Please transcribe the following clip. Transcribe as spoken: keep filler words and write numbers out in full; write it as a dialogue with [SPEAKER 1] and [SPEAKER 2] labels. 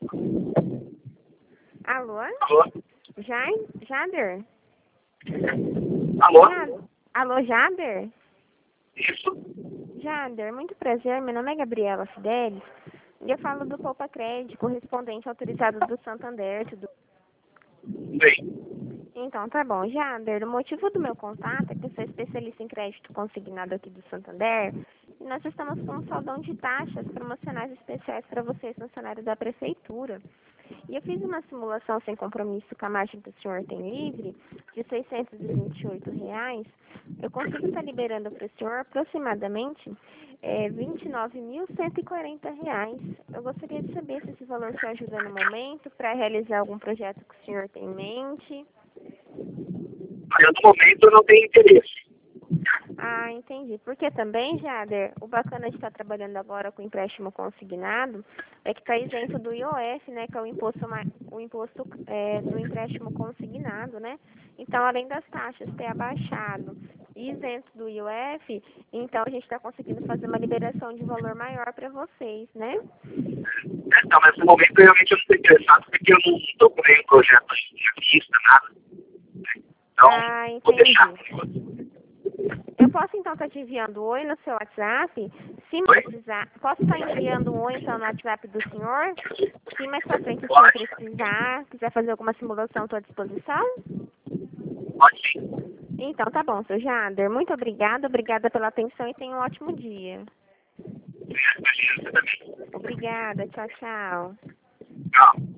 [SPEAKER 1] Alô?
[SPEAKER 2] Alô?
[SPEAKER 1] Ja- Jader?
[SPEAKER 2] Alô?
[SPEAKER 1] Ja- Alô, Jader?
[SPEAKER 2] Isso?
[SPEAKER 1] Jader, muito prazer. Meu nome é Gabriela Fidelis. E eu falo do Poupa Crédito, correspondente autorizado do Santander. Tudo...
[SPEAKER 2] Bem.
[SPEAKER 1] Então, tá bom. Jader, o motivo do meu contato é que eu sou especialista em crédito consignado aqui do Santander. E nós estamos com um saldão de taxas promocionais especiais para vocês, funcionários da Prefeitura. E eu fiz uma simulação sem compromisso com a margem que o senhor tem livre, de seiscentos e vinte e oito reais. Eu consigo estar liberando para o senhor aproximadamente é, vinte e nove mil cento e quarenta reais. Eu gostaria de saber se esse valor te ajuda no momento para realizar algum projeto que o senhor tem em mente.
[SPEAKER 2] Olha, no momento eu não tenho interesse.
[SPEAKER 1] Ah, entendi. Porque também, Jader, o bacana de estar trabalhando agora com empréstimo consignado é que está isento do I O F, né, que é o imposto, ma- o imposto é, do empréstimo consignado, né? Então, além das taxas ter abaixado e isento do I O F, então a gente está conseguindo fazer uma liberação de valor maior para vocês, né?
[SPEAKER 2] Então, mas no momento realmente eu não estou interessado porque eu não estou com nenhum projeto de vista, nada. Então,
[SPEAKER 1] Ah,
[SPEAKER 2] vou deixar.
[SPEAKER 1] entendi. Eu posso então estar te enviando um oi no seu WhatsApp, se
[SPEAKER 2] Oi?
[SPEAKER 1] precisar. Posso estar enviando um oi então no WhatsApp do senhor? Se mais pra frente o senhor
[SPEAKER 2] Pode.
[SPEAKER 1] precisar, quiser fazer alguma simulação, estou à disposição?
[SPEAKER 2] Pode sim.
[SPEAKER 1] Então tá bom, seu Jader. Muito obrigada, obrigada pela atenção e tenha um ótimo dia.
[SPEAKER 2] Imagina, você também.
[SPEAKER 1] Obrigada, tchau, tchau.
[SPEAKER 2] Tchau.